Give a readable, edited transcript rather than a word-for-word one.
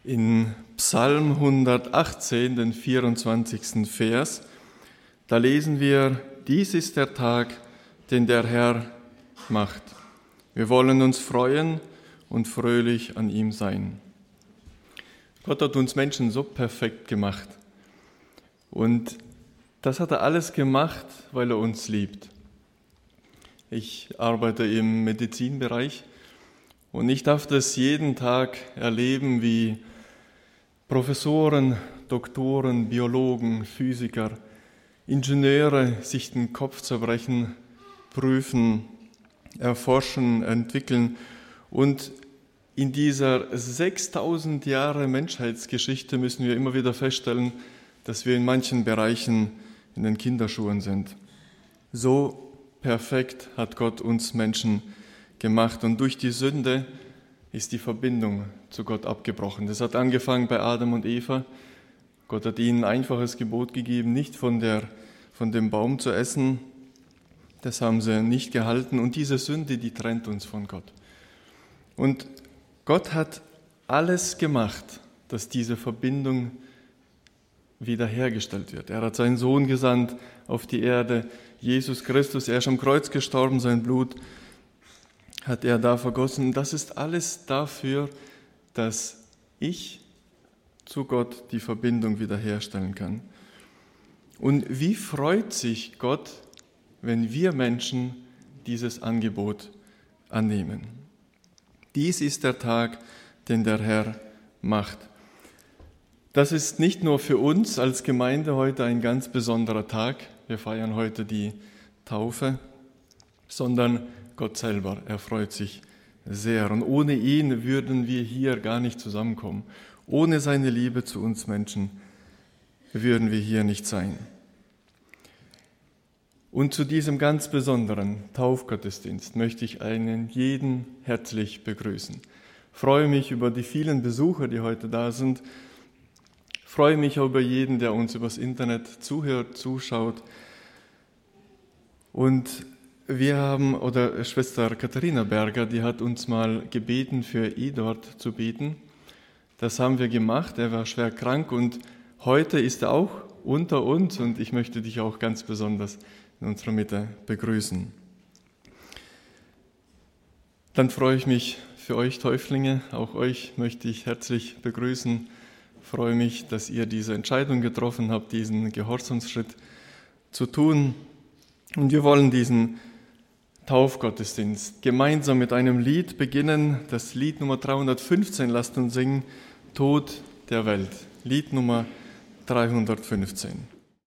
In Psalm 118, den 24. Vers, da lesen wir: Dies ist der Tag, den der Herr macht. Wir wollen uns freuen und fröhlich an ihm sein. Gott hat uns Menschen so perfekt gemacht. Und das hat er alles gemacht, weil er uns liebt. Ich arbeite im Medizinbereich und ich darf das jeden Tag erleben, wie Professoren, Doktoren, Biologen, Physiker, Ingenieure sich den Kopf zerbrechen, prüfen, erforschen, entwickeln. Und in dieser 6000 Jahre Menschheitsgeschichte müssen wir immer wieder feststellen, dass wir in manchen Bereichen in den Kinderschuhen sind. So perfekt hat Gott uns Menschen gemacht. Und durch die Sünde ist die Verbindung zu Gott abgebrochen. Das hat angefangen bei Adam und Eva. Gott hat ihnen ein einfaches Gebot gegeben, nicht von dem Baum zu essen. Das haben sie nicht gehalten. Und diese Sünde, die trennt uns von Gott. Und Gott hat alles gemacht, dass diese Verbindung wiederhergestellt wird. Er hat seinen Sohn gesandt auf die Erde, Jesus Christus. Er ist am Kreuz gestorben, sein Blut hat er da vergossen. Das ist alles dafür, dass ich zu Gott die Verbindung wiederherstellen kann. Und wie freut sich Gott, wenn wir Menschen dieses Angebot annehmen? Dies ist der Tag, den der Herr macht. Das ist nicht nur für uns als Gemeinde heute ein ganz besonderer Tag. Wir feiern heute die Taufe, sondern Gott selber, er freut sich sehr. Und ohne ihn würden wir hier gar nicht zusammenkommen. Ohne seine Liebe zu uns Menschen würden wir hier nicht sein. Und zu diesem ganz besonderen Taufgottesdienst möchte ich einen jeden herzlich begrüßen. Ich freue mich über die vielen Besucher, die heute da sind. Ich freue mich auch über jeden, der uns übers Internet zuhört, zuschaut. Und Schwester Katharina Berger, die hat uns mal gebeten, für Eduard zu beten. Das haben wir gemacht, er war schwer krank und heute ist er auch unter uns und ich möchte dich auch ganz besonders in unserer Mitte begrüßen. Dann freue ich mich für euch Täuflinge, auch euch möchte ich herzlich begrüßen. Ich freue mich, dass ihr diese Entscheidung getroffen habt, diesen Gehorsamsschritt zu tun. Und wir wollen diesen Taufgottesdienst gemeinsam mit einem Lied beginnen. Das Lied Nummer 315, lasst uns singen, Tod der Welt. Lied Nummer 315.